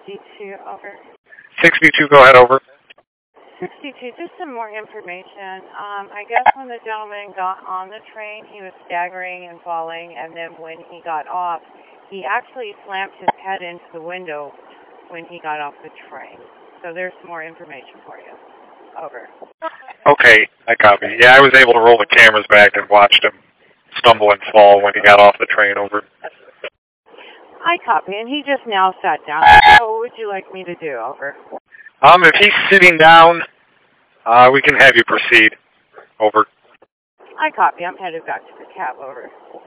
62, over. 62, go ahead, over. 62, just some more information. I guess when the gentleman got on the train, he was staggering and falling, and then when he got off, he actually slammed his head into the window when he got off the train. So there's more information for you. Over. Okay, I copy. Yeah, I was able to roll the cameras back and watched him stumble and fall when he got off the train, over. I copy, and he just now sat down. So what would you like me to do? Over. If he's sitting down, we can have you proceed. Over. I copy. I'm headed back to the cab. Over.